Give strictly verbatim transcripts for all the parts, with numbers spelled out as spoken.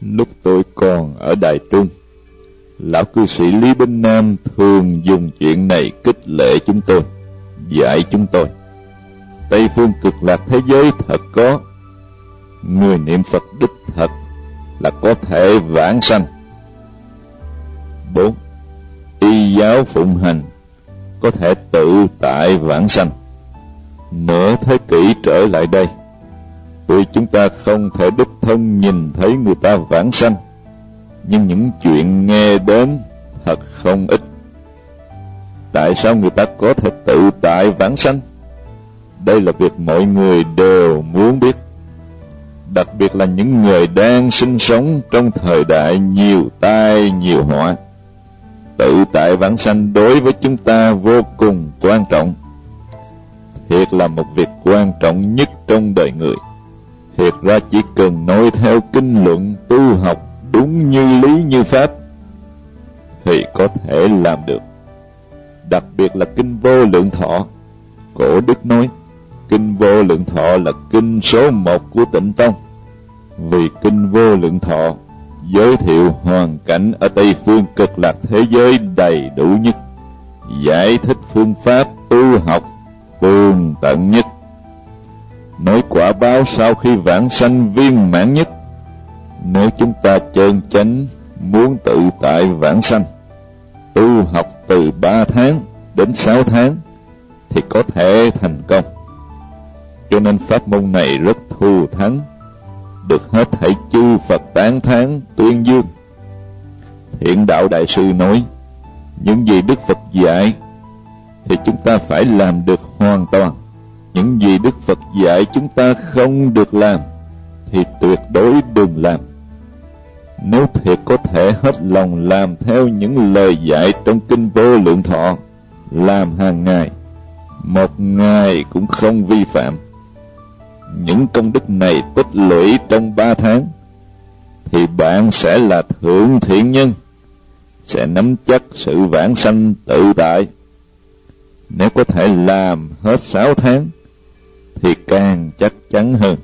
Lúc tôi còn ở Đài Trung, lão cư sĩ Lý Binh Nam thường dùng chuyện này khích lệ chúng tôi, dạy chúng tôi. Tây phương cực lạc thế giới thật có, người niệm Phật đích thật là có thể vãng sanh. Bốn, y giáo phụng hành có thể tự tại vãng sanh. Nửa thế kỷ trở lại đây, tuy chúng ta không thể đích thân nhìn thấy người ta vãng sanh, nhưng những chuyện nghe đến thật không ít. Tại sao người ta có thể tự tại vãng sanh? Đây là việc mọi người đều muốn biết, đặc biệt là những người đang sinh sống trong thời đại nhiều tai nhiều họa. Tự tại vãng sanh đối với chúng ta vô cùng quan trọng. Thiệt là một việc quan trọng nhất trong đời người. Thiệt ra chỉ cần nói theo kinh luận tu học đúng như lý như pháp thì có thể làm được. Đặc biệt là kinh Vô Lượng Thọ. Cổ Đức nói kinh Vô Lượng Thọ là kinh số một của Tịnh Tông, vì kinh Vô Lượng Thọ giới thiệu hoàn cảnh ở Tây phương cực lạc thế giới đầy đủ nhất, giải thích phương pháp tu học tường tận nhất, nói quả báo sau khi vãng sanh viên mãn nhất. Nếu chúng ta chân chánh muốn tự tại vãng sanh, tu học từ ba tháng đến sáu tháng thì có thể thành công. Cho nên pháp môn này rất thù thắng, được hết thảy chư Phật tán thán tuyên dương. Thiện Đạo Đại Sư nói, những gì Đức Phật dạy thì chúng ta phải làm được hoàn toàn. Những gì Đức Phật dạy chúng ta không được làm thì tuyệt đối đừng làm. Nếu thiệt có thể hết lòng làm theo những lời dạy trong kinh Vô Lượng Thọ, làm hàng ngày, một ngày cũng không vi phạm, những công đức này tích lũy trong ba tháng, thì bạn sẽ là thượng thiện nhân, sẽ nắm chắc sự vãng sanh tự tại. Nếu có thể làm hết sáu tháng, thì càng chắc chắn hơn.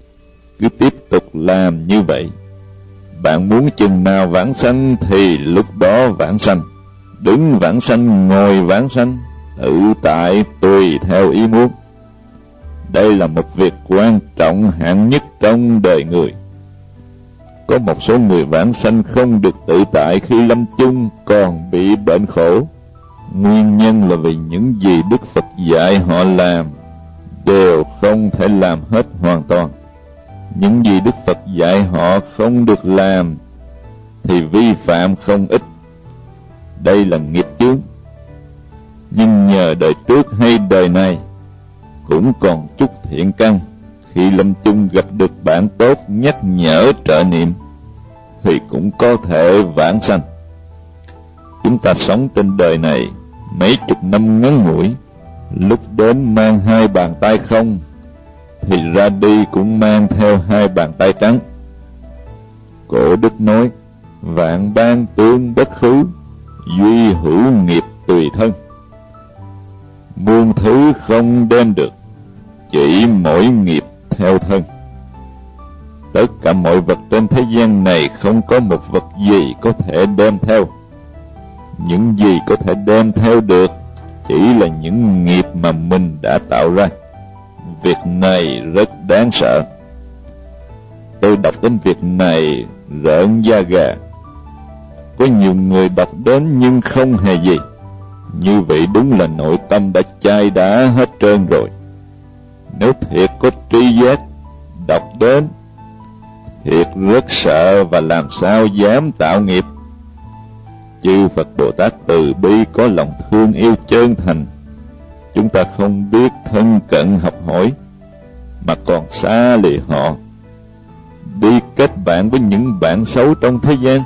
Cứ tiếp tục làm như vậy. Bạn muốn chừng nào vãng sanh thì lúc đó vãng sanh, đứng vãng sanh, ngồi vãng sanh, tự tại tùy theo ý muốn. Đây là một việc quan trọng hạng nhất trong đời người. Có một số người vãng sanh không được tự tại khi lâm chung còn bị bệnh khổ. Nguyên nhân là vì những gì Đức Phật dạy họ làm đều không thể làm hết hoàn toàn. Những gì Đức Phật dạy họ không được làm thì vi phạm không ít. Đây là nghiệp chướng. Nhưng nhờ đời trước hay đời này cũng còn chút thiện căn, khi lâm chung gặp được bạn tốt nhắc nhở trợ niệm thì cũng có thể vãng sanh. Chúng ta sống trên đời này mấy chục năm ngắn ngủi, lúc đến mang hai bàn tay không thì ra đi cũng mang theo hai bàn tay trắng. Cổ Đức nói, vạn ban tương bất khứ, duy hữu nghiệp tùy thân. Muôn thứ không đem được, chỉ mỗi nghiệp theo thân. Tất cả mọi vật trên thế gian này không có một vật gì có thể đem theo. Những gì có thể đem theo được chỉ là những nghiệp mà mình đã tạo ra. Việc này rất đáng sợ. Tôi đọc đến việc này rợn da gà. Có nhiều người đọc đến nhưng không hề gì. Như vậy đúng là nội tâm đã chai đá hết trơn rồi. Nếu thiệt có tri giác, đọc đến thiệt rất sợ và làm sao dám tạo nghiệp. Chư Phật Bồ Tát từ bi có lòng thương yêu chân thành. Chúng ta không biết thân cận học hỏi, mà còn xa lìa họ, đi kết bạn với những bạn xấu trong thế gian.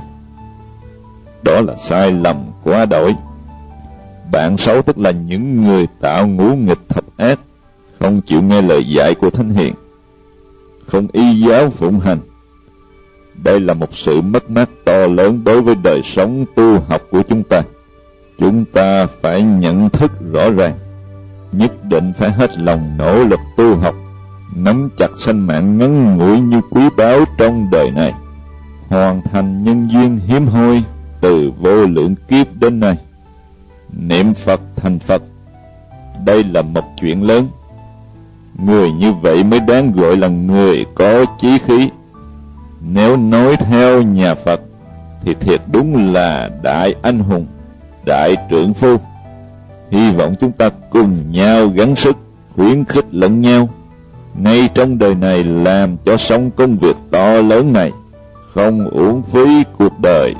Đó là sai lầm quá đổi. Bạn xấu tức là những người tạo ngũ nghịch thập ác, không chịu nghe lời dạy của Thánh Hiền, không y giáo phụng hành. Đây là một sự mất mát to lớn đối với đời sống tu học của chúng ta. Chúng ta phải nhận thức rõ ràng, nhất định phải hết lòng nỗ lực tu học, nắm chặt sanh mạng ngắn ngủi như quý báu trong đời này, hoàn thành nhân duyên hiếm hoi từ vô lượng kiếp đến nay. Niệm Phật thành Phật, đây là một chuyện lớn. Người như vậy mới đáng gọi là người có chí khí. Nếu nói theo nhà Phật thì thiệt đúng là đại anh hùng, đại trượng phu. Hy vọng chúng ta cùng nhau gắng sức, khuyến khích lẫn nhau, ngay trong đời này làm cho xong công việc to lớn này, không uổng phí cuộc đời.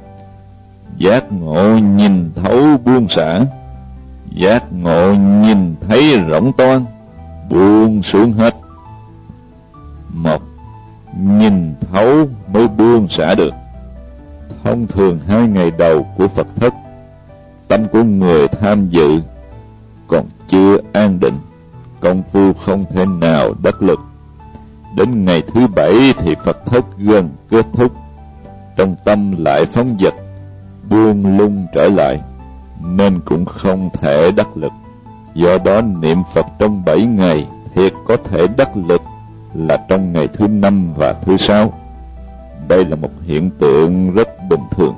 Giác ngộ nhìn thấu buông xả, giác ngộ nhìn thấy rộng toan, buông xuống hết. Một, nhìn thấu mới buông xả được. Thông thường hai ngày đầu của Phật thất, tâm của người tham dự còn chưa an định, công phu không thể nào đắc lực. Đến ngày thứ bảy thì Phật thất gần kết thúc, trong tâm lại phóng dật, buông lung trở lại, nên cũng không thể đắc lực. Do đó niệm Phật trong bảy ngày thiệt có thể đắc lực là trong ngày thứ năm và thứ sáu. Đây là một hiện tượng rất bình thường.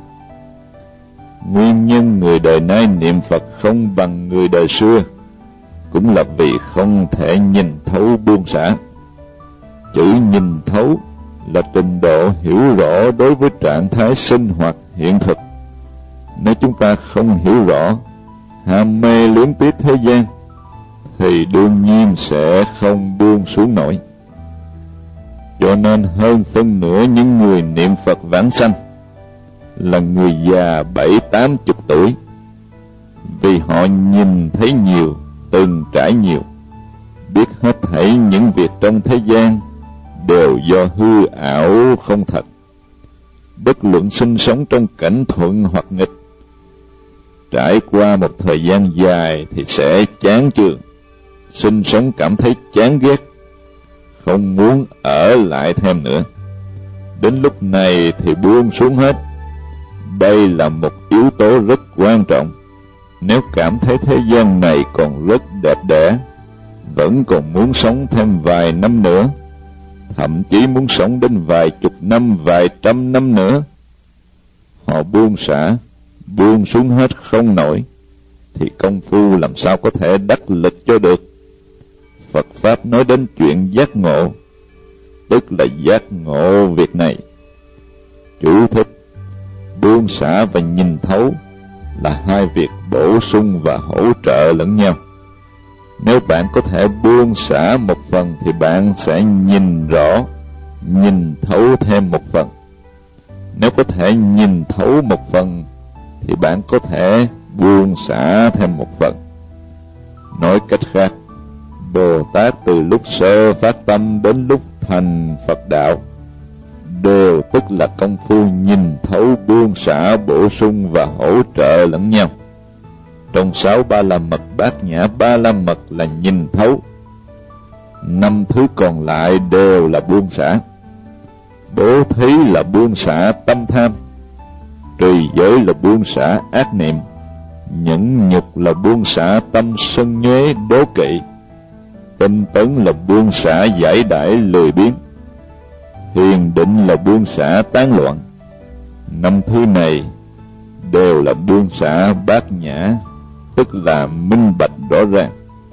Nguyên nhân người đời nay niệm Phật không bằng người đời xưa cũng là vì không thể nhìn thấu buông xả. Chữ nhìn thấu là trình độ hiểu rõ đối với trạng thái sinh hoạt hiện thực. Nếu chúng ta không hiểu rõ, ham mê luyến tiếc thế gian, thì đương nhiên sẽ không buông xuống nổi. Cho nên hơn phân nửa những người niệm Phật vãng sanh là người già bảy tám chục tuổi, vì họ nhìn thấy nhiều, từng trải nhiều, biết hết thảy những việc trong thế gian đều do hư ảo không thật. Bất luận sinh sống trong cảnh thuận hoặc nghịch, trải qua một thời gian dài thì sẽ chán chường, sinh sống cảm thấy chán ghét, không muốn ở lại thêm nữa. Đến lúc này thì buông xuống hết. Đây là một yếu tố rất quan trọng. Nếu cảm thấy thế gian này còn rất đẹp đẽ, vẫn còn muốn sống thêm vài năm nữa, thậm chí muốn sống đến vài chục năm, vài trăm năm nữa, họ buông xả, buông xuống hết không nổi, thì công phu làm sao có thể đắc lực cho được. Phật Pháp nói đến chuyện giác ngộ, tức là giác ngộ việc này. Chú thích: buông xả và nhìn thấu là hai việc bổ sung và hỗ trợ lẫn nhau. Nếu bạn có thể buông xả một phần thì bạn sẽ nhìn rõ, nhìn thấu thêm một phần. Nếu có thể nhìn thấu một phần thì bạn có thể buông xả thêm một phần. Nói cách khác, Bồ Tát từ lúc sơ phát tâm đến lúc thành Phật đạo đều tức là công phu nhìn thấu, buông xả, bổ sung và hỗ trợ lẫn nhau. Trong sáu ba la mật, bát nhã ba la mật là nhìn thấu, năm thứ còn lại đều là buông xả. Bố thí là buông xả tâm tham, trì giới là buông xả ác niệm, nhẫn nhục là buông xả tâm sân nhuế đố kỵ, tinh tấn là buông xả giải đãi lười biếng, thiền định là buông xả tán loạn. Năm thứ này đều là buông xả bát nhã, tức là minh bạch rõ ràng.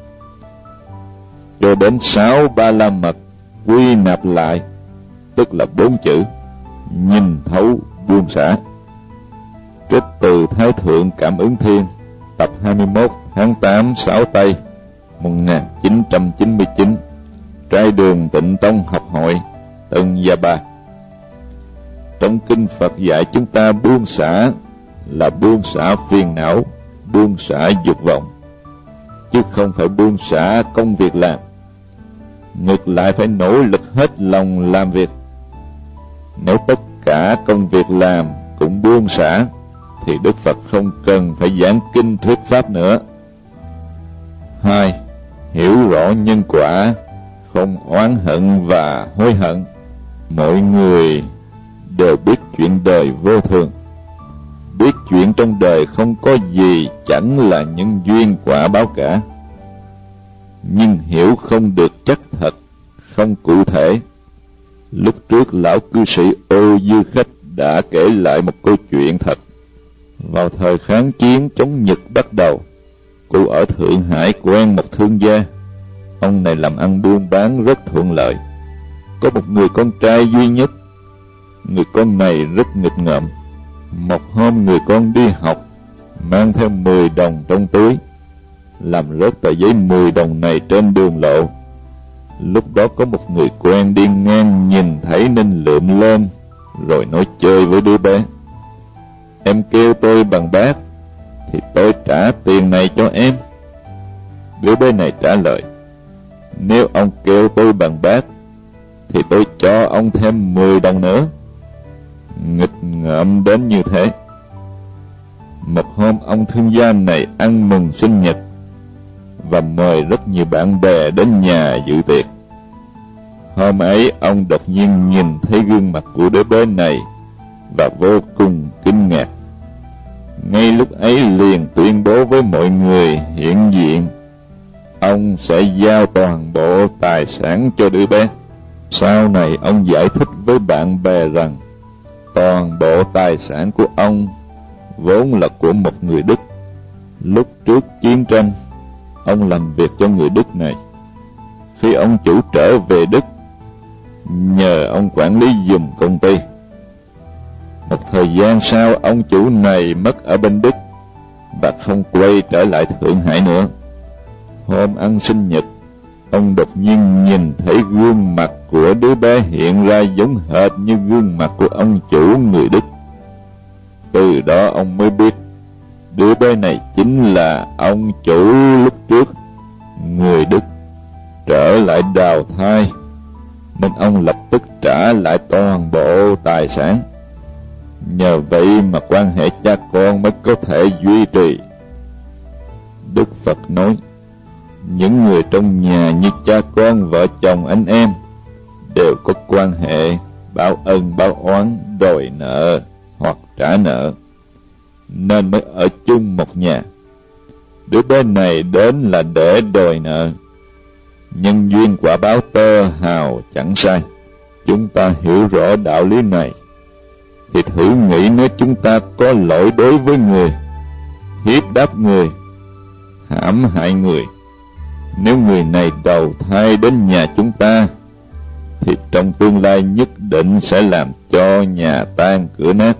Cho đến sáu ba la mật quy nạp lại, tức là bốn chữ nhìn thấu buông xả. Trích từ Thái Thượng Cảm Ứng Thiên, tập hai mươi mốt, tháng tám, Sáu Tây, một nghìn chín trăm chín mươi chín, Trai Đường Tịnh Tông Học Hội, Tân Gia Ba. Trong kinh Phật dạy chúng ta buông xả là buông xả phiền não, buông xả dục vọng, chứ không phải buông xả công việc làm. Ngược lại phải nỗ lực hết lòng làm việc. Nếu tất cả công việc làm cũng buông xả thì Đức Phật không cần phải giảng kinh thuyết pháp nữa. Hai, hiểu rõ nhân quả, không oán hận và hối hận. Mọi người đều biết chuyện đời vô thường, biết chuyện trong đời không có gì chẳng là những duyên quả báo cả, nhưng hiểu không được chắc thật, không cụ thể. Lúc trước lão cư sĩ Ô Dư Khách đã kể lại một câu chuyện thật. Vào thời kháng chiến chống Nhật bắt đầu, cụ ở Thượng Hải quen một thương gia. Ông này làm ăn buôn bán rất thuận lợi, có một người con trai duy nhất. Người con này rất nghịch ngợm. Một hôm người con đi học, mang theo mười đồng trong túi, làm rớt tờ giấy mười đồng này trên đường lộ. Lúc đó có một người quen đi ngang nhìn thấy nên lượm lên, rồi nói chơi với đứa bé: "Em kêu tôi bằng bác, thì tôi trả tiền này cho em." Đứa bé này trả lời: "Nếu ông kêu tôi bằng bác, thì tôi cho ông thêm mười đồng nữa." Nghịch ngợm đến như thế. Một hôm ông thương gia này ăn mừng sinh nhật và mời rất nhiều bạn bè đến nhà dự tiệc. Hôm ấy ông đột nhiên nhìn thấy gương mặt của đứa bé này và vô cùng kinh ngạc. Ngay lúc ấy liền tuyên bố với mọi người hiện diện, ông sẽ giao toàn bộ tài sản cho đứa bé. Sau này ông giải thích với bạn bè rằng toàn bộ tài sản của ông vốn là của một người Đức. Lúc trước chiến tranh, ông làm việc cho người Đức này. Khi ông chủ trở về Đức, nhờ ông quản lý giùm công ty. Một thời gian sau, ông chủ này mất ở bên Đức và không quay trở lại Thượng Hải nữa. Hôm ăn sinh nhật, ông đột nhiên nhìn thấy gương mặt của đứa bé hiện ra giống hệt như gương mặt của ông chủ người Đức. Từ đó ông mới biết đứa bé này chính là ông chủ lúc trước, người Đức, trở lại đào thai, nên ông lập tức trả lại toàn bộ tài sản. Nhờ vậy mà quan hệ cha con mới có thể duy trì. Đức Phật nói, những người trong nhà như cha con, vợ chồng, anh em đều có quan hệ báo ân báo oán, đòi nợ hoặc trả nợ, nên mới ở chung một nhà. Đứa bé này đến là để đòi nợ. Nhân duyên quả báo tơ hào chẳng sai. Chúng ta hiểu rõ đạo lý này thì thử nghĩ, nếu chúng ta có lỗi đối với người, hiếp đáp người, hãm hại người, nếu người này đầu thai đến nhà chúng ta, thì trong tương lai nhất định sẽ làm cho nhà tan cửa nát.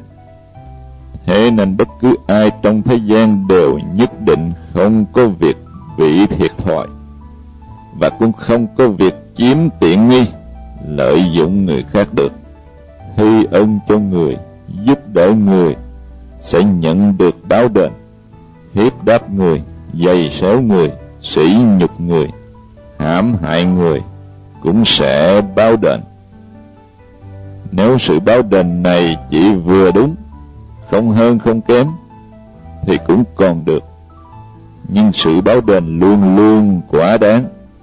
Thế nên bất cứ ai trong thế gian đều nhất định không có việc bị thiệt thòi, và cũng không có việc chiếm tiện nghi, lợi dụng người khác được. Thi ân cho người, giúp đỡ người sẽ nhận được báo đền. Hiếp đáp người, giày xéo người, sỉ nhục người, hãm hại người cũng sẽ báo đền. Nếu sự báo đền này chỉ vừa đúng, không hơn không kém, thì cũng còn được. Nhưng sự báo đền luôn luôn quá đáng,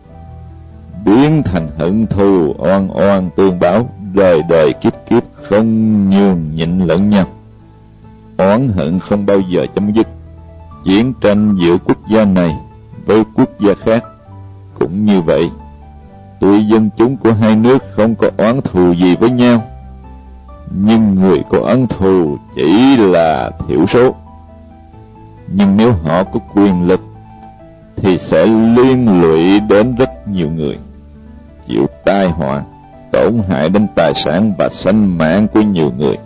biến thành hận thù oan oan tương báo, đời đời kiếp kiếp không nhường nhịn lẫn nhau. Oán hận không bao giờ chấm dứt. Chiến tranh giữa quốc gia này với quốc gia khác cũng như vậy. Tuy dân chúng của hai nước không có oán thù gì với nhau, nhưng người có oán thù chỉ là thiểu số. Nhưng nếu họ có quyền lực thì sẽ liên lụy đến rất nhiều người, chịu tai họa, tổn hại đến tài sản và sinh mạng của nhiều người.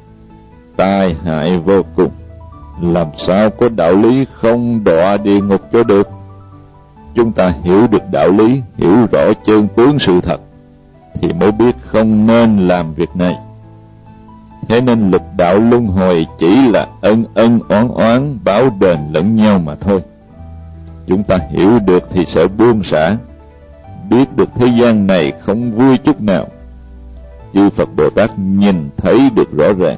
Tai hại vô cùng, làm sao có đạo lý không đọa địa ngục cho được. Chúng ta hiểu được đạo lý, hiểu rõ chân tướng sự thật, thì mới biết không nên làm việc này. Thế nên lực đạo luân hồi chỉ là ân ân oán oán, báo đền lẫn nhau mà thôi. Chúng ta hiểu được thì sẽ buông xả, biết được thế gian này không vui chút nào. Chư Phật Bồ Tát nhìn thấy được rõ ràng,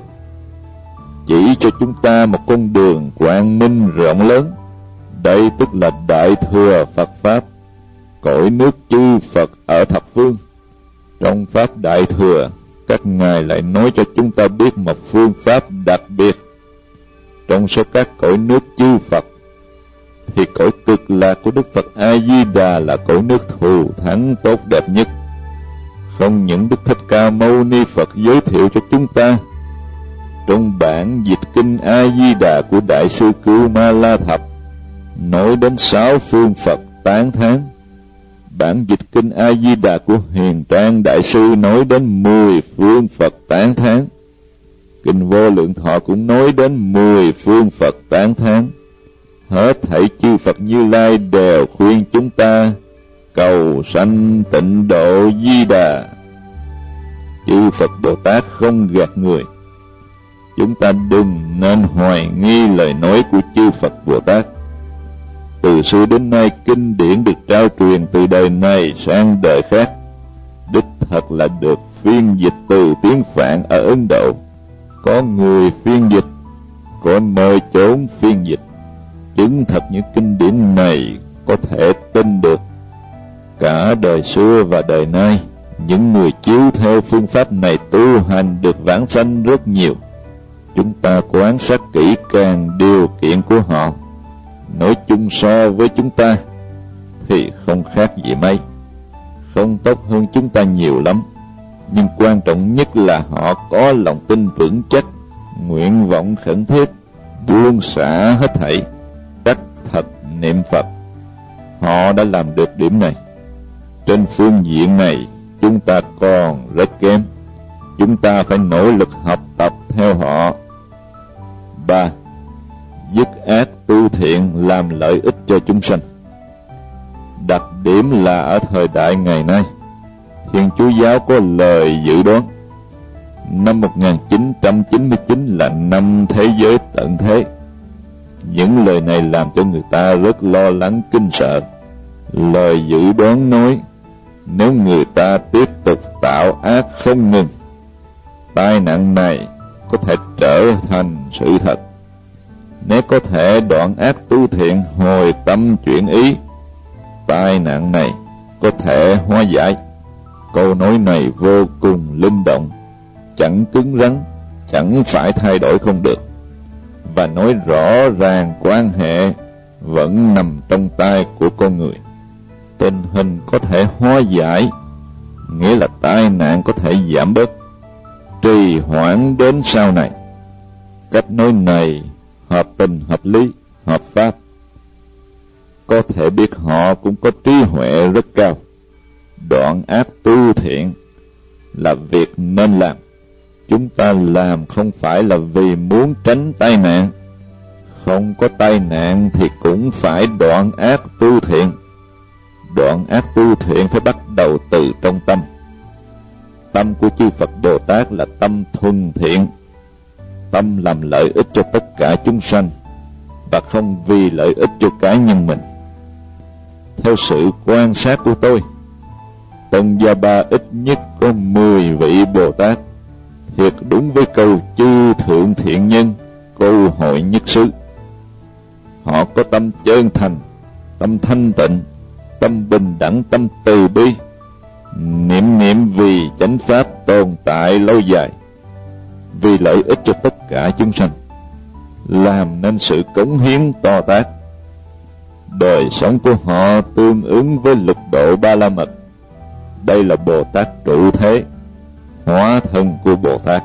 chỉ cho chúng ta một con đường quang minh rộng lớn. Đây tức là Đại Thừa Phật Pháp, cõi nước chư Phật ở thập phương. Trong Pháp Đại Thừa, các ngài lại nói cho chúng ta biết một phương pháp đặc biệt. Trong số các cõi nước chư Phật, thì cõi cực lạc của Đức Phật A Di Đà là cõi nước thù thắng tốt đẹp nhất. Không những Đức Thích Ca Mâu Ni Phật giới thiệu cho chúng ta trong bản dịch kinh A Di Đà của Đại sư Cưu Ma La Thập nói đến sáu phương Phật tán thán. Bản dịch kinh A Di Đà của Hiền Trang Đại sư nói đến mười phương Phật tán thán. Kinh Vô Lượng Thọ cũng nói đến mười phương Phật tán thán. Hết thảy chư Phật Như Lai đều khuyên chúng ta cầu sanh tịnh độ Di Đà. Chư Phật Bồ Tát không gạt người. Chúng ta đừng nên hoài nghi lời nói của chư Phật Bồ Tát. Từ xưa đến nay, kinh điển được trao truyền từ đời này sang đời khác, đích thật là được phiên dịch từ tiếng Phạn ở Ấn Độ. Có người phiên dịch, có nơi chốn phiên dịch, chứng thật những kinh điển này có thể tin được. Cả đời xưa và đời nay, những người chiếu theo phương pháp này tu hành được vãng sanh rất nhiều. Chúng ta quan sát kỹ càng điều kiện của họ, nói chung so với chúng ta thì không khác gì mấy, không tốt hơn chúng ta nhiều lắm. Nhưng quan trọng nhất là họ có lòng tin vững chắc, nguyện vọng khẩn thiết, buông xả hết thảy, đắc thật niệm Phật. Họ đã làm được điểm này. Trên phương diện này, chúng ta còn rất kém. Chúng ta phải nỗ lực học tập theo họ. Ba, dứt ác tu thiện làm lợi ích cho chúng sanh. Đặc điểm là ở thời đại ngày nay, Thiên Chúa giáo có lời dự đoán năm một nghìn chín trăm chín mươi chín là năm thế giới tận thế. Những lời này làm cho người ta rất lo lắng kinh sợ. Lời dự đoán nói, nếu người ta tiếp tục tạo ác không ngừng, tai nạn này có thể trở thành sự thật. Nếu có thể đoạn ác tu thiện, hồi tâm chuyển ý, tai nạn này có thể hóa giải. Câu nói này vô cùng linh động, chẳng cứng rắn, chẳng phải thay đổi không được, và nói rõ ràng quan hệ vẫn nằm trong tay của con người. Tình hình có thể hóa giải, nghĩa là tai nạn có thể giảm bớt, trì hoãn đến sau này. Cách nói này hợp tình, hợp lý, hợp pháp. Có thể biết họ cũng có trí huệ rất cao. Đoạn ác tu thiện là việc nên làm. Chúng ta làm không phải là vì muốn tránh tai nạn. Không có tai nạn thì cũng phải đoạn ác tu thiện. Đoạn ác tu thiện phải bắt đầu từ trong tâm. Tâm của chư Phật Bồ Tát là tâm thuần thiện, tâm làm lợi ích cho tất cả chúng sanh, và không vì lợi ích cho cá nhân mình. Theo sự quan sát của tôi, Tân Gia Ba ít nhất có mười vị Bồ Tát thiệt đúng với câu chư thượng thiện nhân, câu hội nhất xứ. Họ có tâm chân thành, tâm thanh tịnh, tâm bình đẳng, tâm từ bi, niệm niệm vì chánh pháp tồn tại lâu dài, vì lợi ích cho tất cả chúng sanh, làm nên sự cống hiến to tát. Đời sống của họ tương ứng với lục độ Ba La Mật. Đây là Bồ Tát trụ thế, hóa thân của Bồ Tát.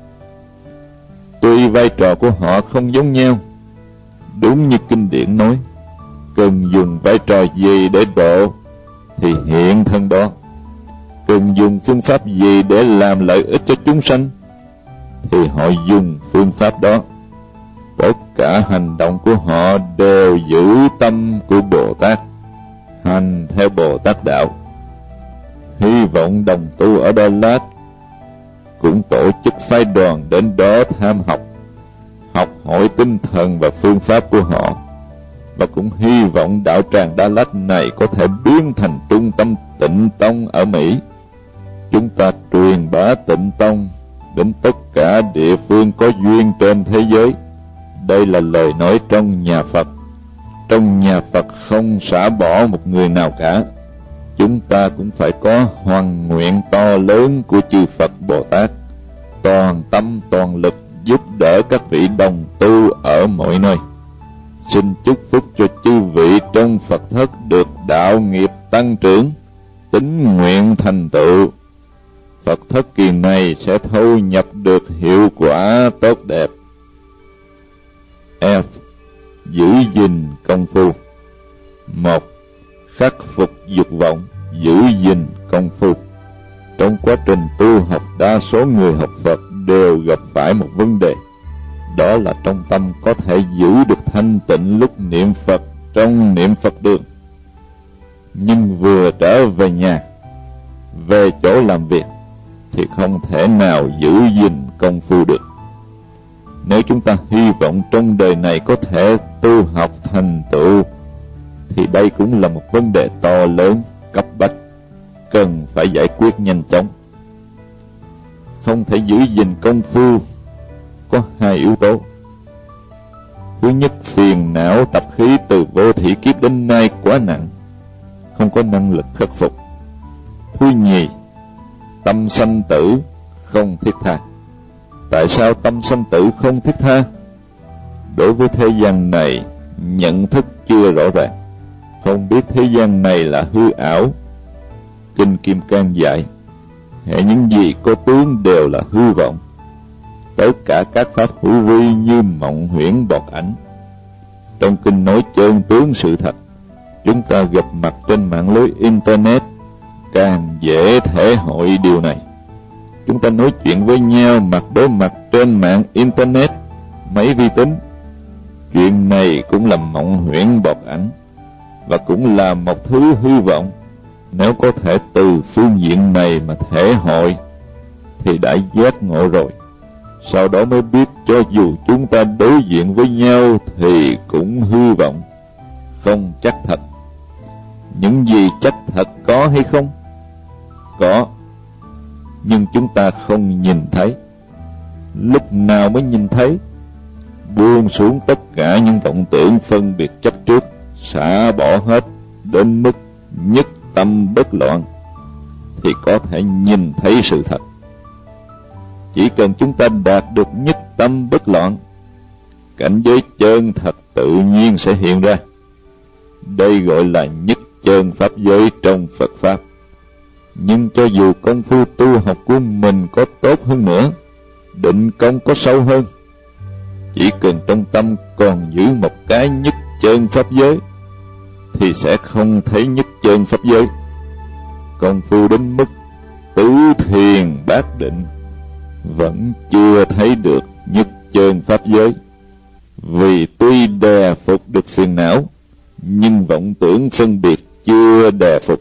Tuy vai trò của họ không giống nhau, đúng như kinh điển nói, cần dùng vai trò gì để độ thì hiện thân đó, cần dùng phương pháp gì để làm lợi ích cho chúng sanh thì họ dùng phương pháp đó. Tất cả hành động của họ đều giữ tâm của Bồ Tát, hành theo Bồ Tát đạo. Hy vọng đồng tu ở Đà Lạt cũng tổ chức phái đoàn đến đó tham học, học hỏi tinh thần và phương pháp của họ, và cũng hy vọng đạo tràng Đà Lạt này có thể biến thành trung tâm Tịnh Tông ở Mỹ. Chúng ta truyền bá Tịnh Tông đến tất cả địa phương có duyên trên thế giới. Đây là lời nói trong nhà Phật. Trong nhà Phật không xả bỏ một người nào cả. Chúng ta cũng phải có hoằng nguyện to lớn của chư Phật Bồ Tát, toàn tâm toàn lực giúp đỡ các vị đồng tu ở mọi nơi. Xin chúc phúc cho chư vị trong Phật thất được đạo nghiệp tăng trưởng, tín nguyện thành tựu. Phật thất kỳ này sẽ thâu nhập được hiệu quả tốt đẹp. F. Giữ gìn công phu. Một. Khắc phục dục vọng, giữ gìn công phu. Trong quá trình tu học, đa số người học Phật đều gặp phải một vấn đề, đó là trong tâm có thể giữ được thanh tịnh lúc niệm Phật trong niệm Phật đường, nhưng vừa trở về nhà, về chỗ làm việc thì không thể nào giữ gìn công phu được. Nếu chúng ta hy vọng trong đời này có thể tu học thành tựu, thì đây cũng là một vấn đề to lớn, cấp bách, cần phải giải quyết nhanh chóng. Không thể giữ gìn công phu có hai yếu tố. Thứ nhất, phiền não tập khí từ vô thỉ kiếp đến nay quá nặng, không có năng lực khắc phục. Thứ nhì, tâm sanh tử không thiết tha. Tại sao tâm sanh tử không thiết tha? Đối với thế gian này, nhận thức chưa rõ ràng, không biết thế gian này là hư ảo. Kinh Kim Cang dạy, hệ những gì có tướng đều là hư vọng, tất cả các pháp hữu vi như mộng huyễn bọt ảnh. Trong kinh nói chân tướng sự thật. Chúng ta gặp mặt trên mạng lưới Internet càng dễ thể hội điều này. Chúng ta nói chuyện với nhau mặt đối mặt trên mạng Internet, máy vi tính. Chuyện này cũng là mộng huyễn bọt ảnh, và cũng là một thứ hư vọng. Nếu có thể từ phương diện này mà thể hội thì đã giác ngộ rồi. Sau đó mới biết cho dù chúng ta đối diện với nhau thì cũng hư vọng, không chắc thật. Những gì chắc thật có hay không? Có, nhưng chúng ta không nhìn thấy. Lúc nào mới nhìn thấy? Buông xuống tất cả những vọng tưởng phân biệt chấp trước, xả bỏ hết đến mức nhất tâm bất loạn, thì có thể nhìn thấy sự thật. Chỉ cần chúng ta đạt được nhất tâm bất loạn, cảnh giới chân thật tự nhiên sẽ hiện ra. Đây gọi là nhất chân pháp giới trong Phật Pháp. Nhưng cho dù công phu tu học của mình có tốt hơn nữa, định công có sâu hơn, chỉ cần trong tâm còn giữ một cái nhất chân pháp giới, thì sẽ không thấy nhất chân pháp giới. Công phu đến mức tứ thiền bát định vẫn chưa thấy được nhất chân pháp giới, vì tuy đè phục được phiền não, nhưng vọng tưởng phân biệt chưa đè phục.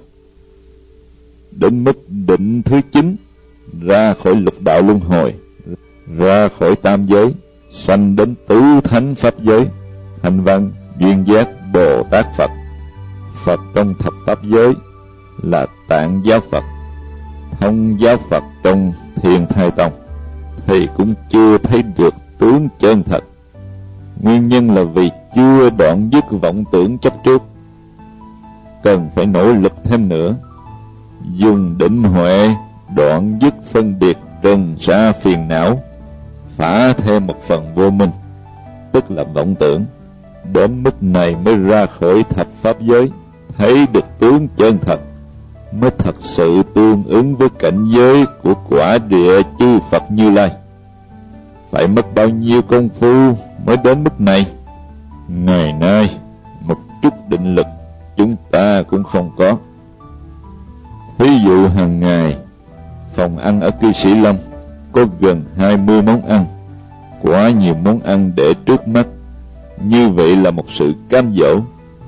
Đến mức định thứ chín, ra khỏi lục đạo luân hồi, ra khỏi tam giới, sanh đến tứ thánh pháp giới, Thanh Văn, Duyên Giác, Bồ Tát Phật. Phật trong thập pháp giới là Tạng Giáo Phật, Thông Giáo Phật trong Thiên Thai Tông, thì cũng chưa thấy được tướng chân thật. Nguyên nhân là vì chưa đoạn dứt vọng tưởng chấp trước. Cần phải nỗ lực thêm nữa, dùng định huệ đoạn dứt phân biệt, trần xa phiền não, phá thêm một phần vô minh, tức là vọng tưởng. Đến mức này mới ra khỏi thập pháp giới, thấy được tướng chân thật, mới thật sự tương ứng với cảnh giới của quả địa chư Phật Như Lai. Phải mất bao nhiêu công phu mới đến mức này? Ngày nay, một chút định lực chúng ta cũng không có. Thí dụ hàng ngày, phòng ăn ở Cư Sĩ Lâm có gần hai mươi món ăn, quá nhiều món ăn để trước mắt. Như vậy là một sự cám dỗ.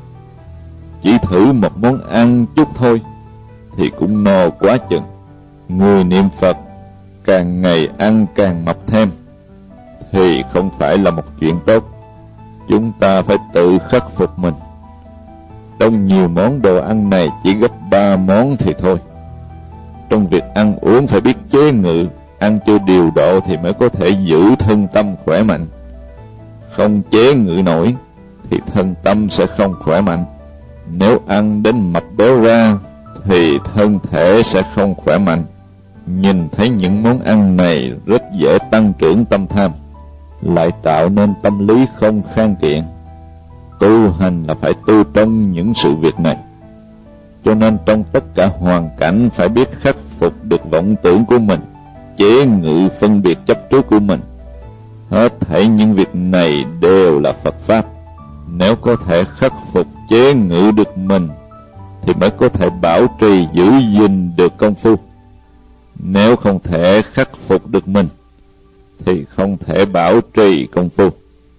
Chỉ thử một món ăn chút thôi thì cũng no quá chừng. Người niệm Phật càng ngày ăn càng mập thêm thì không phải là một chuyện tốt. Chúng ta phải tự khắc phục mình. Trong nhiều món đồ ăn này chỉ gấp ba món thì thôi. Trong việc ăn uống phải biết chế ngự, ăn cho điều độ thì mới có thể giữ thân tâm khỏe mạnh. Không chế ngự nổi thì thân tâm sẽ không khỏe mạnh. Nếu ăn đến mập béo ra thì thân thể sẽ không khỏe mạnh. Nhìn thấy những món ăn này rất dễ tăng trưởng tâm tham, lại tạo nên tâm lý không khang kiện. Tu hành là phải tu trong những sự việc này. Cho nên trong tất cả hoàn cảnh phải biết khắc phục được vọng tưởng của mình, chế ngự phân biệt chấp trước của mình. Hết thảy những việc này đều là Phật Pháp. Nếu có thể khắc phục chế ngự được mình thì mới có thể bảo trì giữ gìn được công phu. Nếu không thể khắc phục được mình thì không thể bảo trì công phu.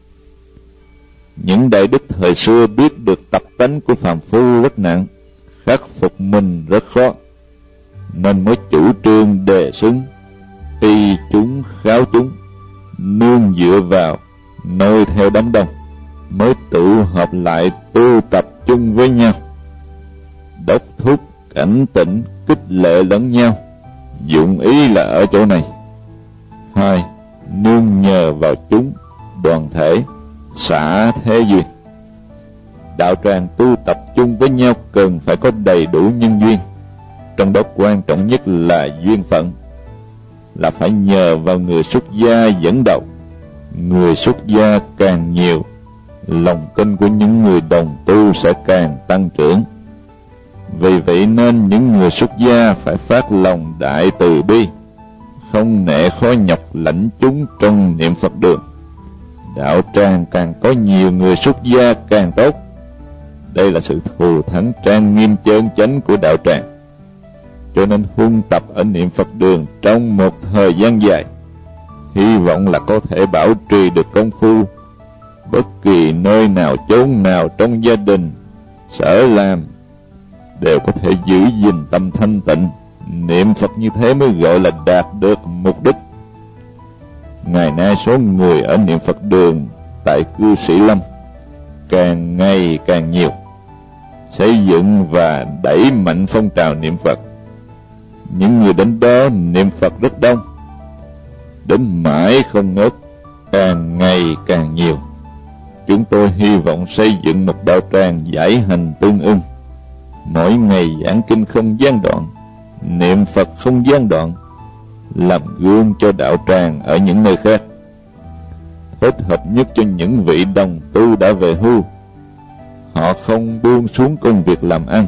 Những đại đức thời xưa biết được tập tánh của phàm phu rất nặng, khắc phục mình rất khó, nên mới chủ trương đề xứng y chúng kháo chúng, nương dựa vào, noi theo đám đông, mới tụ hợp lại tu tập chung với nhau, đốc thúc cảnh tỉnh khích lệ lẫn nhau. Dụng ý là ở chỗ này. Hai, nương nhờ vào chúng, đoàn thể, xả thế duyên. Đạo tràng tu tập chung với nhau cần phải có đầy đủ nhân duyên, trong đó quan trọng nhất là duyên phận, là phải nhờ vào người xuất gia dẫn đầu. Người xuất gia càng nhiều, lòng tin của những người đồng tu sẽ càng tăng trưởng. Vì vậy nên những người xuất gia phải phát lòng đại từ bi, không nể khó nhọc lãnh chúng trong niệm Phật đường. Đạo tràng càng có nhiều người xuất gia càng tốt. Đây là sự thù thắng trang nghiêm chân chánh của đạo tràng. Cho nên huân tập ở niệm Phật đường trong một thời gian dài, hy vọng là có thể bảo trì được công phu. Bất kỳ nơi nào chốn nào trong gia đình, sở làm, đều có thể giữ gìn tâm thanh tịnh. Niệm Phật như thế mới gọi là đạt được mục đích. Ngày nay số người ở niệm Phật đường tại cư Sĩ Lâm càng ngày càng nhiều, xây dựng và đẩy mạnh phong trào niệm Phật. Những người đến đó niệm Phật rất đông, đến mãi không ngớt, càng ngày càng nhiều. Chúng tôi hy vọng xây dựng một đạo tràng giải hành tương ưng, mỗi ngày giảng kinh không gián đoạn, niệm Phật không gián đoạn, làm gương cho đạo tràng ở những nơi khác, thích hợp nhất cho những vị đồng tu đã về hưu. Họ không buông xuống công việc làm ăn,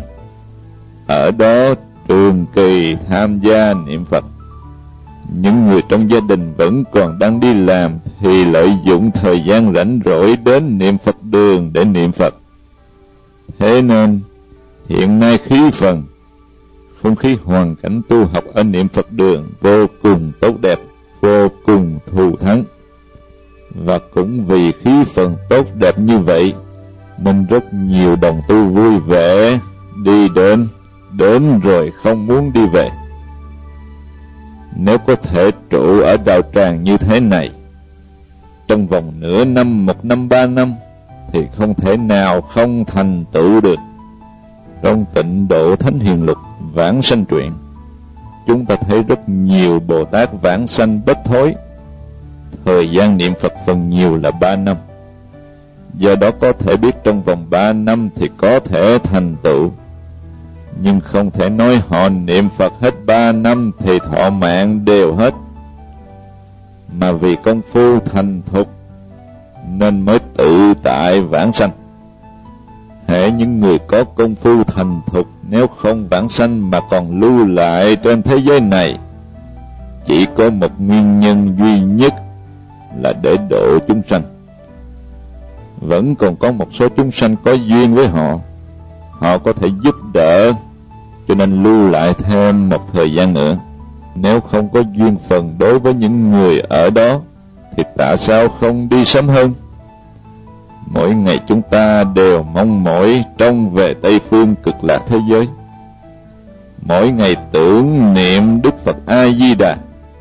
ở đó trường kỳ tham gia niệm Phật. Những người trong gia đình vẫn còn đang đi làm thì lợi dụng thời gian rảnh rỗi đến niệm Phật đường để niệm Phật. Thế nên hiện nay khí phần, không khí hoàn cảnh tu học ở niệm Phật đường vô cùng tốt đẹp, vô cùng thù thắng. Và cũng vì khí phần tốt đẹp như vậy nên rất nhiều đồng tu vui vẻ đi đến, đến rồi không muốn đi về. Nếu có thể trụ ở đạo tràng như thế này trong vòng nửa năm, một năm, ba năm thì không thể nào không thành tựu được. Trong Tịnh Độ Thánh Hiền Lục Vãng Sanh Truyện, chúng ta thấy rất nhiều Bồ Tát vãng sanh bất thối, thời gian niệm Phật phần nhiều là ba năm. Do đó có thể biết trong vòng ba năm thì có thể thành tựu, nhưng không thể nói họ niệm Phật hết ba năm thì thọ mạng đều hết. Mà vì công phu thành thục nên mới tự tại vãng sanh. Hễ những người có công phu thành thục, nếu không vãng sanh mà còn lưu lại trên thế giới này, chỉ có một nguyên nhân duy nhất là để độ chúng sanh. Vẫn còn có một số chúng sanh có duyên với họ, họ có thể giúp đỡ, cho nên lưu lại thêm một thời gian nữa. Nếu không có duyên phần đối với những người ở đó thì tại sao không đi sớm hơn? Mỗi ngày chúng ta đều mong mỏi trông về Tây Phương cực lạc thế giới, mỗi ngày tưởng niệm Đức Phật A Di Đà.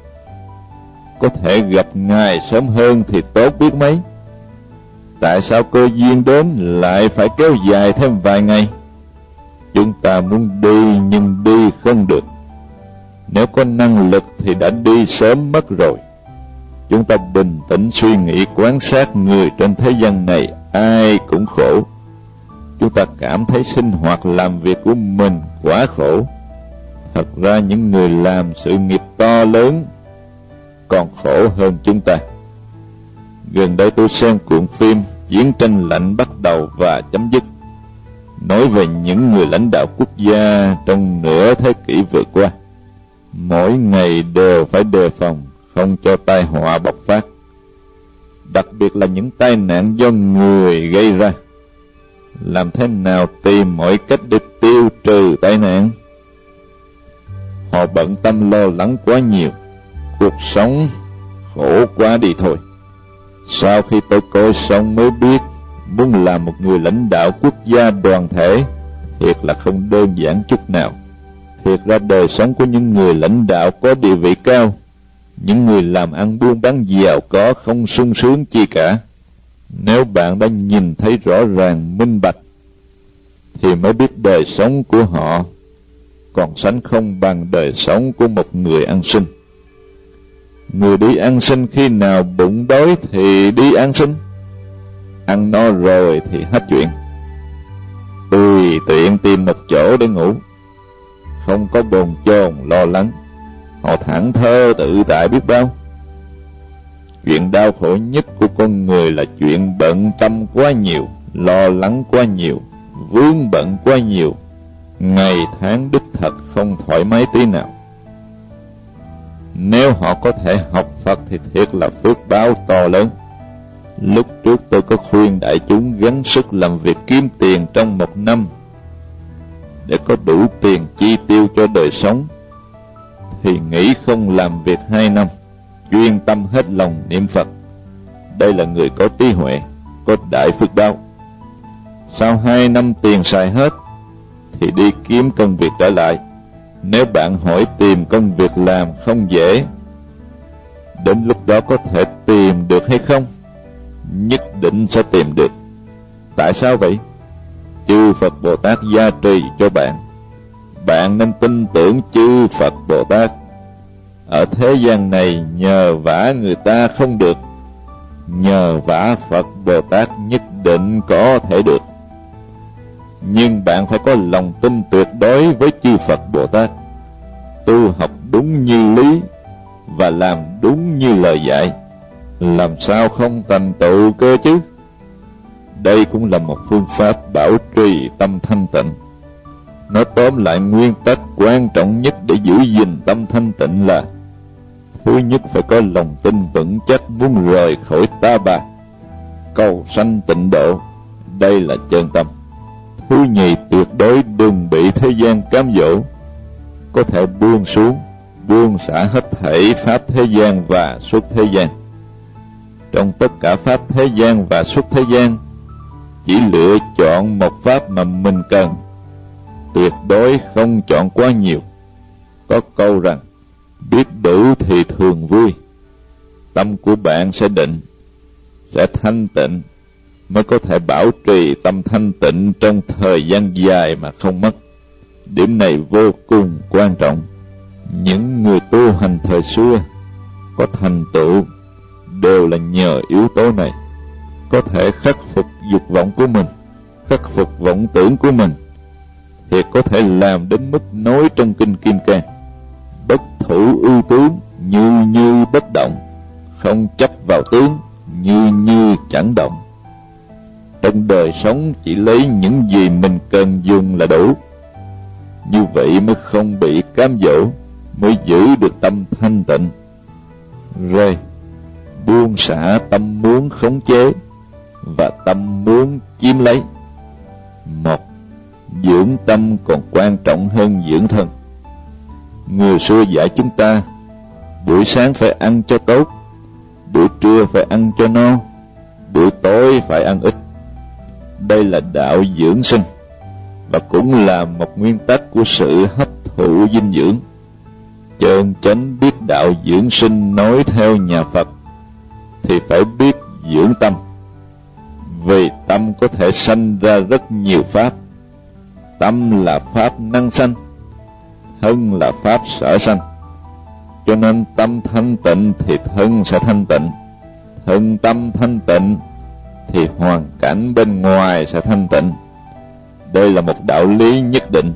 Có thể gặp Ngài sớm hơn thì tốt biết mấy. Tại sao cơ duyên đến lại phải kéo dài thêm vài ngày? Chúng ta muốn đi nhưng đi không được. Nếu có năng lực thì đã đi sớm mất rồi. Chúng ta bình tĩnh suy nghĩ quan sát người trên thế gian này, ai cũng khổ. Chúng ta cảm thấy sinh hoạt làm việc của mình quá khổ. Thật ra những người làm sự nghiệp to lớn còn khổ hơn chúng ta. Gần đây tôi xem cuộn phim Chiến tranh lạnh bắt đầu và chấm dứt. nói về những người lãnh đạo quốc gia trong nửa thế kỷ vừa qua. Mỗi ngày đều phải đề phòng không cho tai họa bộc phát, đặc biệt là những tai nạn do người gây ra. Làm thế nào tìm mọi cách để tiêu trừ tai nạn? Họ bận tâm lo lắng quá nhiều, cuộc sống khổ quá đi thôi. Sau khi tôi coi xong mới biết, muốn làm một người lãnh đạo quốc gia đoàn thể thiệt là không đơn giản chút nào. Thiệt ra đời sống của những người lãnh đạo có địa vị cao, những người làm ăn buôn bán giàu có không sung sướng chi cả. Nếu bạn đã nhìn thấy rõ ràng minh bạch, thì mới biết đời sống của họ còn sánh không bằng đời sống của một người ăn xin. Người đi ăn xin khi nào bụng đói thì đi ăn xin, ăn no rồi thì hết chuyện, tùy tiện tìm một chỗ để ngủ, không có bồn chồn lo lắng. Họ thảnh thơi tự tại biết bao. Chuyện đau khổ nhất của con người là chuyện bận tâm quá nhiều, lo lắng quá nhiều, vướng bận quá nhiều, ngày tháng đích thật không thoải mái tí nào. Nếu họ có thể học Phật thì thiệt là phước báo to lớn. Lúc trước tôi có khuyên đại chúng gắng sức làm việc kiếm tiền trong một năm để có đủ tiền chi tiêu cho đời sống, thì nghĩ không làm việc hai năm, chuyên tâm hết lòng niệm Phật. Đây là người có trí huệ, có đại phước báo. Sau hai năm tiền xài hết thì đi kiếm công việc trở lại. Nếu bạn hỏi tìm công việc làm không dễ, đến lúc đó có thể tìm được hay không? Nhất định sẽ tìm được. Tại sao vậy? Chư Phật Bồ Tát gia trì cho bạn. Bạn nên tin tưởng chư Phật Bồ Tát. Ở thế gian này nhờ vả người ta không được, nhờ vả Phật Bồ Tát nhất định có thể được. Nhưng bạn phải có lòng tin tuyệt đối với chư Phật Bồ Tát, tu học đúng như lý và làm đúng như lời dạy, làm sao không thành tựu cơ chứ? Đây cũng là một phương pháp bảo trì tâm thanh tịnh. Nói tóm lại, nguyên tắc quan trọng nhất để giữ gìn tâm thanh tịnh là: thứ nhất, phải có lòng tin vững chắc muốn rời khỏi ta bà, cầu sanh tịnh độ, đây là chân tâm. Thứ nhì, tuyệt đối đừng bị thế gian cám dỗ, có thể buông xuống, buông xả hết thảy pháp thế gian và xuất thế gian. Trong tất cả pháp thế gian và xuất thế gian, chỉ lựa chọn một pháp mà mình cần, tuyệt đối không chọn quá nhiều. Có câu rằng, biết đủ thì thường vui. Tâm của bạn sẽ định, sẽ thanh tịnh, mới có thể bảo trì tâm thanh tịnh trong thời gian dài mà không mất. Điểm này vô cùng quan trọng. Những người tu hành thời xưa có thành tựu đều là nhờ yếu tố này. Có thể khắc phục dục vọng của mình, khắc phục vọng tưởng của mình, thì có thể làm đến mức nói trong Kinh Kim Cang: bất thủ ưu tướng, như như bất động, không chấp vào tướng, như như chẳng động. Trong đời sống chỉ lấy những gì mình cần dùng là đủ. Như vậy mới không bị cám dỗ, mới giữ được tâm thanh tịnh. Rồi buông xả tâm muốn khống chế và tâm muốn chiếm lấy. Một, dưỡng tâm còn quan trọng hơn dưỡng thân. Người xưa dạy chúng ta, buổi sáng phải ăn cho tốt, buổi trưa phải ăn cho no, buổi tối phải ăn ít. Đây là đạo dưỡng sinh, và cũng là một nguyên tắc của sự hấp thụ dinh dưỡng. Chân chánh biết đạo dưỡng sinh nói theo nhà Phật thì phải biết dưỡng tâm, vì tâm có thể sanh ra rất nhiều pháp. Tâm là pháp năng sanh, thân là pháp sở sanh. Cho nên tâm thanh tịnh thì thân sẽ thanh tịnh, thân tâm thanh tịnh thì hoàn cảnh bên ngoài sẽ thanh tịnh. Đây là một đạo lý nhất định.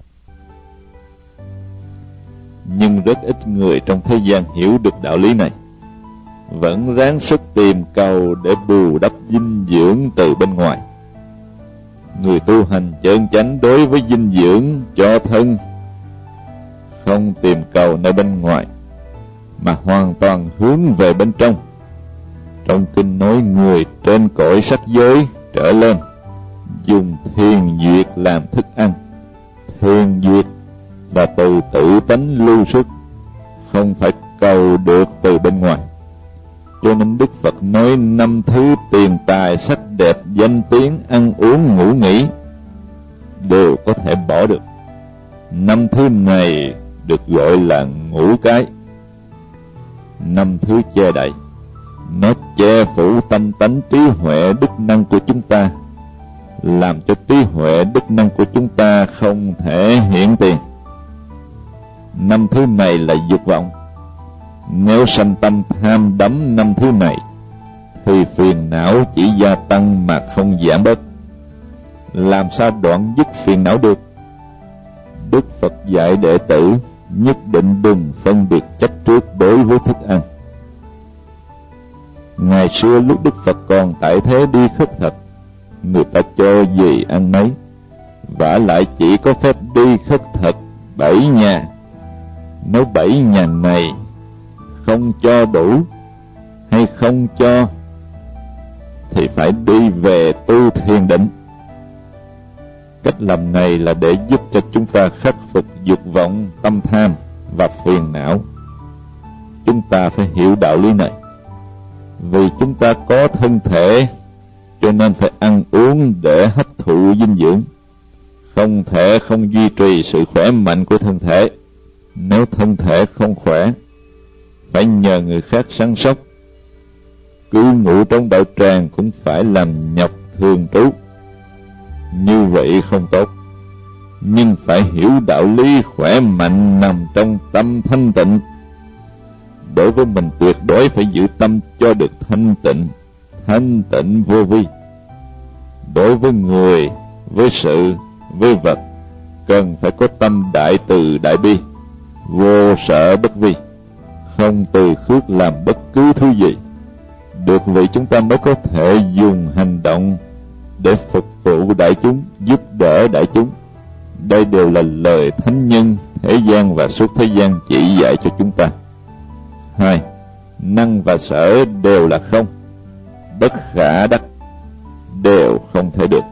Nhưng rất ít người trong thế gian hiểu được đạo lý này, vẫn ráng sức tìm cầu để bù đắp dinh dưỡng từ bên ngoài. Người tu hành chân chánh đối với dinh dưỡng cho thân không tìm cầu nơi bên ngoài, mà hoàn toàn hướng về bên trong. Trong kinh nói người trên cõi sắc giới trở lên dùng thiền duyệt làm thức ăn. Thiền duyệt là từ tự tánh lưu xuất, không phải cầu được từ bên ngoài. Cho nên Đức Phật nói năm thứ tiền tài, sắc đẹp, danh tiếng, ăn uống, ngủ nghỉ đều có thể bỏ được. Năm thứ này được gọi là ngũ cái. Năm thứ che đậy, nó che phủ tâm tánh trí huệ đức năng của chúng ta, làm cho trí huệ đức năng của chúng ta không thể hiện tiền. Năm thứ này là dục vọng. Nếu sanh tâm tham đắm năm thứ này thì phiền não chỉ gia tăng mà không giảm bớt. Làm sao đoạn dứt phiền não được? Đức Phật dạy đệ tử nhất định đừng phân biệt chấp trước đối với thức ăn. Ngày xưa lúc Đức Phật còn tại thế đi khất thực, người ta cho gì ăn nấy, vả lại chỉ có phép đi khất thực bảy nhà. Nếu bảy nhà này không cho đủ hay không cho thì phải đi về tu thiền định. Cách làm này là để giúp cho chúng ta khắc phục dục vọng, tâm tham và phiền não. Chúng ta phải hiểu đạo lý này. Vì chúng ta có thân thể cho nên phải ăn uống để hấp thụ dinh dưỡng. Không thể không duy trì sự khỏe mạnh của thân thể. Nếu thân thể không khỏe, phải nhờ người khác săn sóc. Cứ ngủ trong đạo tràng cũng phải làm nhọc thường trú. Như vậy không tốt. Nhưng phải hiểu đạo lý khỏe mạnh nằm trong tâm thanh tịnh. Đối với mình tuyệt đối phải giữ tâm cho được thanh tịnh, thanh tịnh vô vi. Đối với người, với sự, với vật, cần phải có tâm đại từ đại bi, vô sợ bất vi, không từ khước làm bất cứ thứ gì. Được vậy chúng ta mới có thể dùng hành động để phục vụ đại chúng, giúp đỡ đại chúng. Đây đều là lời thánh nhân thế gian và suốt thế gian chỉ dạy cho chúng ta. Hai, năng và sở đều là không, bất khả đắc, đều không thể được.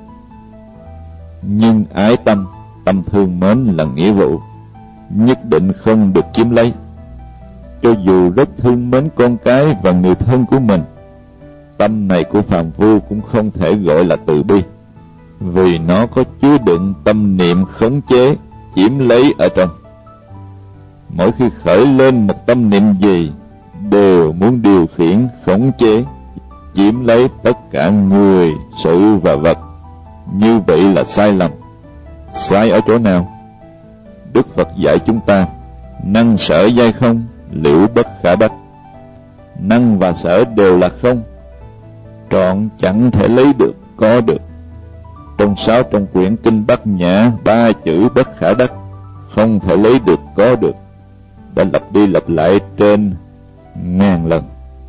Nhưng ái tâm, tâm thương mến là nghĩa vụ, nhất định không được chiếm lấy. Cho dù rất thương mến con cái và người thân của mình, tâm này của phàm phu cũng không thể gọi là từ bi, vì nó có chứa đựng tâm niệm khống chế, chiếm lấy ở trong. Mỗi khi khởi lên một tâm niệm gì, đều muốn điều khiển, khống chế, chiếm lấy tất cả người, sự và vật. Như vậy là sai lầm. Sai ở chỗ nào? Đức Phật dạy chúng ta, năng sở giai không, liễu bất khả đắc. Năng và sở đều là không, trọn chẳng thể lấy được, có được. Trong sáu trong quyển kinh Bát Nhã, ba chữ bất khả đắc, không thể lấy được, có được, đã lặp đi lặp lại trên ngàn lần.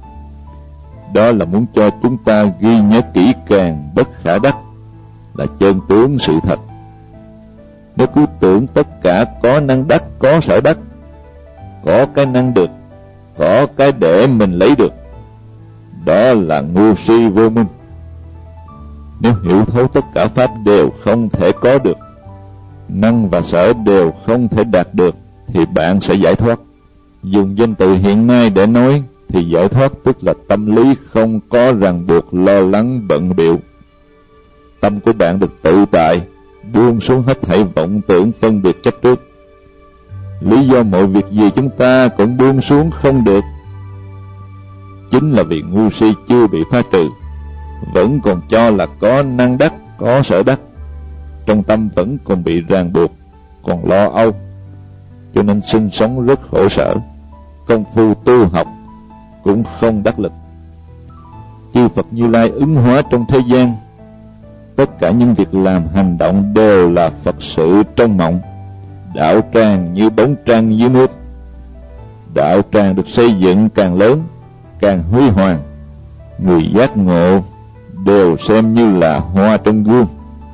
Đó là muốn cho chúng ta ghi nhớ kỹ càng bất khả đắc là chân tướng sự thật. Nếu cứ tưởng tất cả có năng đắc, có sở đắc, có cái năng được, có cái để mình lấy được, đó là ngu si vô minh. Nếu hiểu thấu tất cả pháp đều không thể có được, năng và sở đều không thể đạt được, thì bạn sẽ giải thoát. Dùng danh từ hiện nay để nói thì giải thoát tức là tâm lý không có ràng buộc, lo lắng, bận bịu. Tâm của bạn được tự tại, buông xuống hết thảy vọng tưởng, phân biệt chấp trước. Lý do mọi việc gì chúng ta cũng buông xuống không được, chính là vì ngu si chưa bị phá trừ, vẫn còn cho là có năng đắc, có sở đắc. Trong tâm vẫn còn bị ràng buộc, còn lo âu, cho nên sinh sống rất khổ sở. Công phu tu học cũng không đắc lực. Chư Phật Như Lai ứng hóa trong thế gian, tất cả những việc làm hành động đều là Phật sự trong mộng. Đạo tràng như bóng trăng dưới nước. Đạo tràng được xây dựng càng lớn, càng huy hoàng. Người giác ngộ đều xem như là hoa trong gương.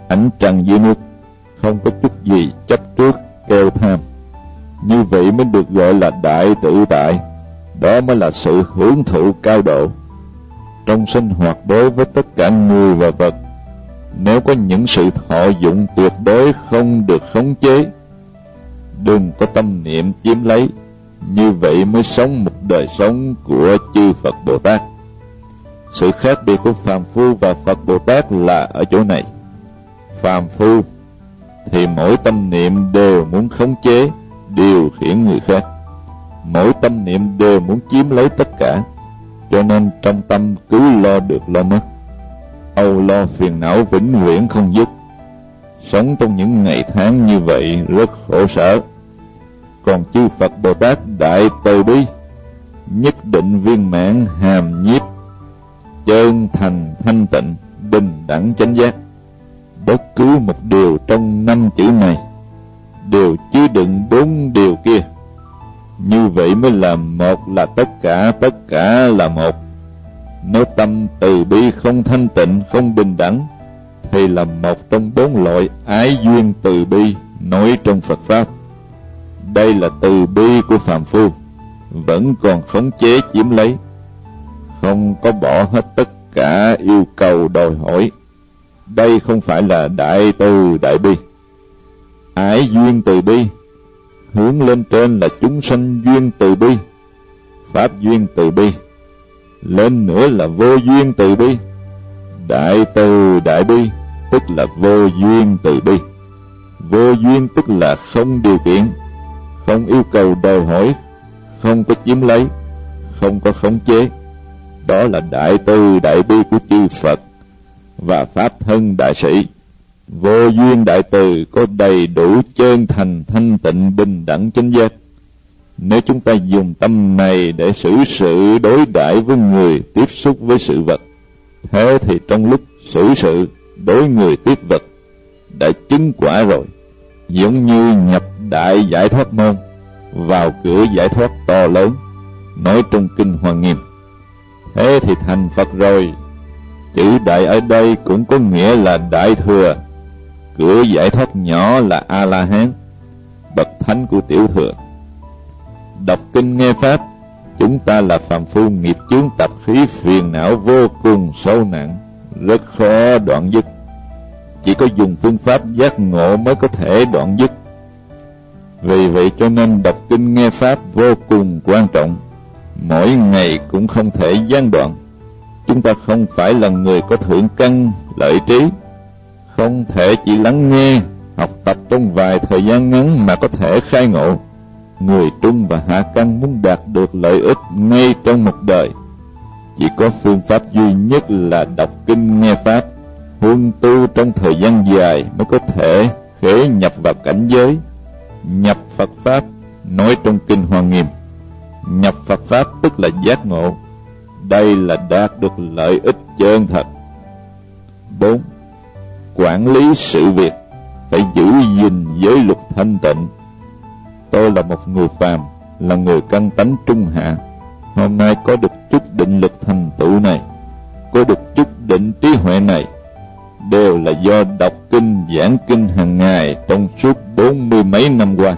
ánh trăng dưới nước, không có chút gì chấp trước kêu tham. Như vậy mới được gọi là đại tự tại, đó mới là sự hưởng thụ cao độ. Trong sinh hoạt đối với tất cả người và vật, nếu có những sự thọ dụng tuyệt đối không được khống chế, đừng có tâm niệm chiếm lấy, như vậy mới sống một đời sống của chư Phật Bồ Tát. Sự khác biệt của phàm phu và Phật Bồ Tát là ở chỗ này. Phàm phu thì mỗi tâm niệm đều muốn khống chế, điều khiển người khác, mỗi tâm niệm đều muốn chiếm lấy tất cả, cho nên trong tâm cứ lo được lo mất, âu lo phiền não vĩnh viễn không dứt. Sống trong những ngày tháng như vậy rất khổ sở. Còn chư Phật Bồ Tát đại từ bi, nhất định viên mãn hàm nhiếp, chân thành thanh tịnh, bình đẳng chánh giác. Bất cứ một điều trong năm chữ này đều chứa đựng bốn điều kia. Như vậy mới là một là tất cả, tất cả là một. Nếu tâm từ bi không thanh tịnh, không bình đẳng, thì là một trong bốn loại ái duyên từ bi nói trong Phật Pháp. Đây là từ bi của phàm phu, vẫn còn khống chế chiếm lấy, không có bỏ hết tất cả yêu cầu đòi hỏi. Đây không phải là đại từ đại bi. Ái duyên từ bi hướng lên trên là chúng sanh duyên từ bi, pháp duyên từ bi, lên nữa là vô duyên từ bi. Đại từ đại bi tức là vô duyên từ bi. Vô duyên tức là không điều kiện, không yêu cầu đòi hỏi, không có chiếm lấy, không có khống chế. Đó là đại từ đại bi của chư Phật và Pháp thân đại sĩ. Vô duyên đại từ có đầy đủ chân thành thanh tịnh bình đẳng chánh giác. Nếu chúng ta dùng tâm này để xử sự đối đãi với người tiếp xúc với sự vật, thế thì trong lúc xử sự đối người tiếp vật đã chứng quả rồi, giống như nhập đại giải thoát môn, vào cửa giải thoát to lớn, nói trong kinh Hoa Nghiêm. Thế thì thành Phật rồi. Chữ đại ở đây cũng có nghĩa là đại thừa. Cửa giải thoát nhỏ là A-la-hán, bậc thánh của tiểu thừa. Đọc kinh nghe Pháp, chúng ta là phàm phu nghiệp chướng tập khí phiền não vô cùng sâu nặng, rất khó đoạn dứt. Chỉ có dùng phương pháp giác ngộ mới có thể đoạn dứt. Vì vậy cho nên đọc kinh nghe Pháp vô cùng quan trọng, mỗi ngày cũng không thể gián đoạn. Chúng ta không phải là người có thượng căn lợi trí, không thể chỉ lắng nghe, học tập trong vài thời gian ngắn mà có thể khai ngộ. Người trung và hạ căn muốn đạt được lợi ích ngay trong một đời, chỉ có phương pháp duy nhất là đọc kinh nghe Pháp, huân tu trong thời gian dài mới có thể khế nhập vào cảnh giới nhập Phật Pháp, nói trong kinh Hoa Nghiêm. Nhập Phật Pháp tức là giác ngộ, đây là đạt được lợi ích chân thật. Bốn, quản lý sự việc phải giữ gìn giới luật thanh tịnh. Tôi là một người phàm, là người căn tánh trung hạ, hôm nay có được chút định lực thành tựu này, có được chút định trí huệ này, đều là do đọc kinh giảng kinh hàng ngày trong suốt bốn mươi mấy năm qua.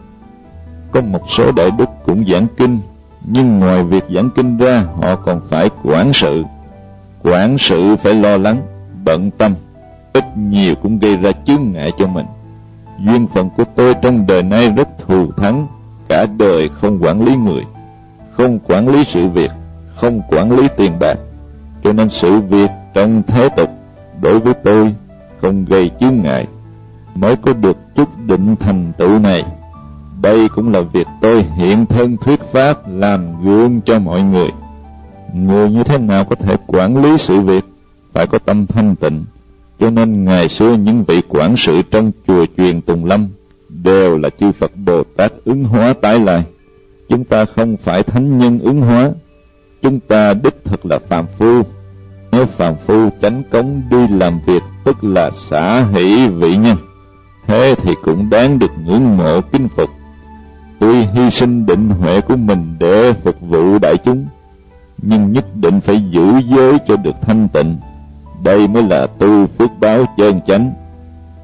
Có một số đại đức cũng giảng kinh, nhưng ngoài việc giảng kinh ra, họ còn phải quản sự. Quản sự phải lo lắng, bận tâm, ít nhiều cũng gây ra chướng ngại cho mình. Duyên phận của tôi trong đời nay rất thù thắng, cả đời không quản lý người, không quản lý sự việc, không quản lý tiền bạc, cho nên sự việc trong thế tục đối với tôi không gây chướng ngại, mới có được chút định thành tựu này. Đây cũng là việc tôi hiện thân thuyết pháp làm gương cho mọi người. Người như thế nào có thể quản lý sự việc? Phải có tâm thanh tịnh. Cho nên ngày xưa những vị quản sự trong chùa Truyền Tùng Lâm đều là chư Phật Bồ Tát ứng hóa tái lại. Chúng ta không phải thánh nhân ứng hóa, chúng ta đích thực là phàm phu. Nếu phàm phu chánh cống đi làm việc tức là xả hỷ vị nhân, thế thì cũng đáng được ngưỡng mộ kính phục. Tuy hy sinh định huệ của mình để phục vụ đại chúng, nhưng nhất định phải giữ giới cho được thanh tịnh. Đây mới là tu phước báo chân chánh,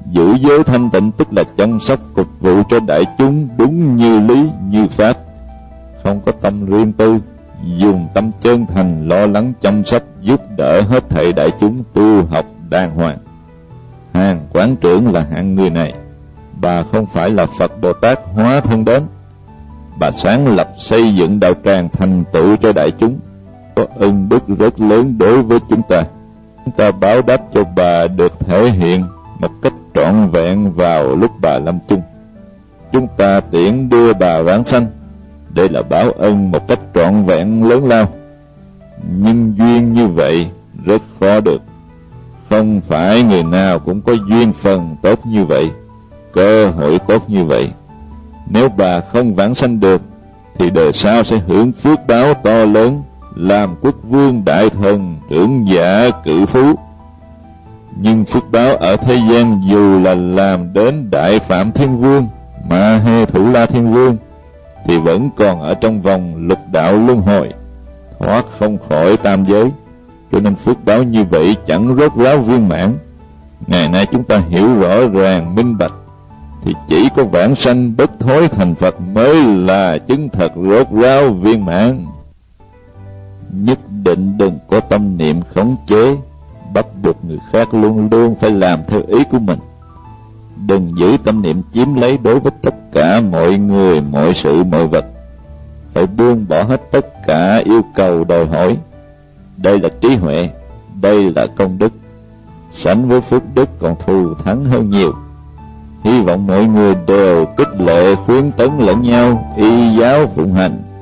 Giữ giới thanh tịnh tức là chăm sóc phục vụ cho đại chúng đúng như lý như pháp, không có tâm riêng tư, dùng tâm chân thành lo lắng chăm sóc giúp đỡ hết thảy đại chúng tu học đàng hoàng. Hàng quán trưởng là hạng người này. Bà không phải là Phật Bồ Tát hóa thân đến. Bà sáng lập xây dựng đạo tràng thành tựu cho đại chúng, có ân đức rất lớn đối với chúng ta. Chúng ta báo đáp cho bà được thể hiện một cách trọn vẹn vào lúc bà lâm chung. Chúng ta tiễn đưa bà vãng sanh, đây là báo ân một cách trọn vẹn lớn lao. Nhưng duyên như vậy rất khó được. Không phải người nào cũng có duyên phần tốt như vậy, cơ hội tốt như vậy. Nếu bà không vãng sanh được, thì đời sau sẽ hưởng phước báo to lớn, làm quốc vương đại thần, trưởng giả cự phú. Nhưng phước báo ở thế gian dù là làm đến Đại Phạm Thiên Vương, Ma Hê Thủ La Thiên Vương, thì vẫn còn ở trong vòng lục đạo luân hồi, thoát không khỏi tam giới. Cho nên phước báo như vậy chẳng rốt ráo viên mãn. Ngày nay chúng ta hiểu rõ ràng minh bạch, thì chỉ có vãng sanh bất thối thành Phật mới là chứng thật rốt ráo viên mãn. Nhất định đừng có tâm niệm khống chế, bắt buộc người khác luôn luôn phải làm theo ý của mình. Đừng giữ tâm niệm chiếm lấy đối với tất cả mọi người, mọi sự, mọi vật. Phải buông bỏ hết tất cả yêu cầu đòi hỏi. Đây là trí huệ, đây là công đức. Sánh với phước đức còn thù thắng hơn nhiều. Hy vọng mọi người đều khích lệ khuyến tấn lẫn nhau, y giáo phụng hành.